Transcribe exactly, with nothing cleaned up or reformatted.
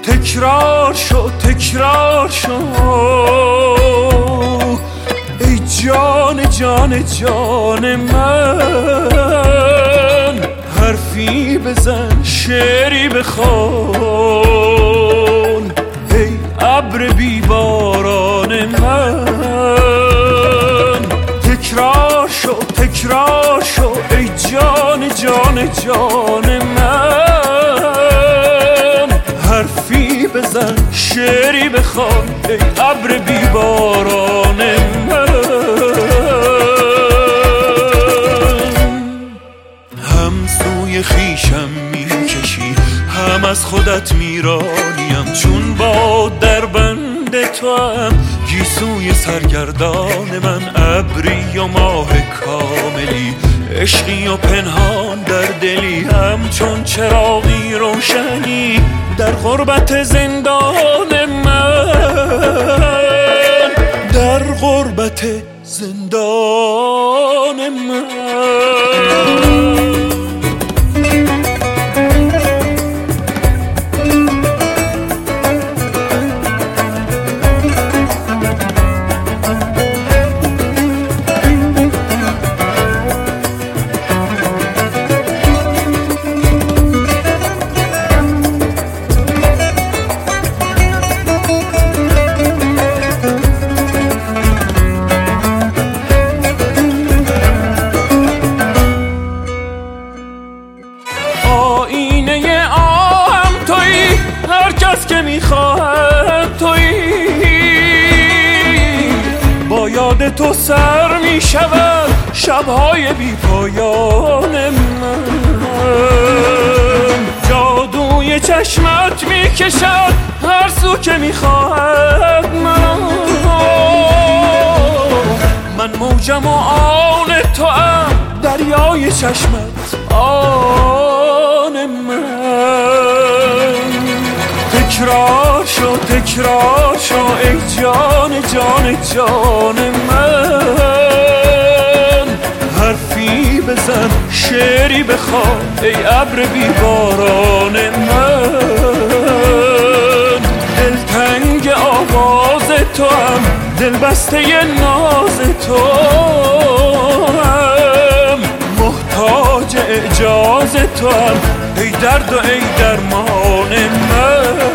تکرار شو تکرار شو ای جان جان جان من، حرفی بزن شعری بخوان ای ابر بی باران من. تکرار شو تکرار شو ای جان جان جان من، حرفی بزن شعری بخوان ای ابر بی باران من. هم سوی خویشم میکشی هم از خودت میرانیم، چون با در بند تو هم گیسوی سرگردان من. ابری و ماه کاملی، عشقی و پنهان در دلی، همچون چراغی روشنی در غربت زندان من، در غربت زندان من. که میخواهم تویی، با یاد تو سر میشود شبهای بی پایان من. جادوی چشمت میکشد هر سو که میخواهد من. من موجم و آن تو ام، دریای چشمت آن من. تکرار شو تکرار شو ای جان جان جان من، حرفی بزن شعری بخوان ای ابر بی باران من. دلتنگ آواز تو هم، دل بسته ناز تو هم، محتاج اعجاز تو هم ای درد و ای درمان من.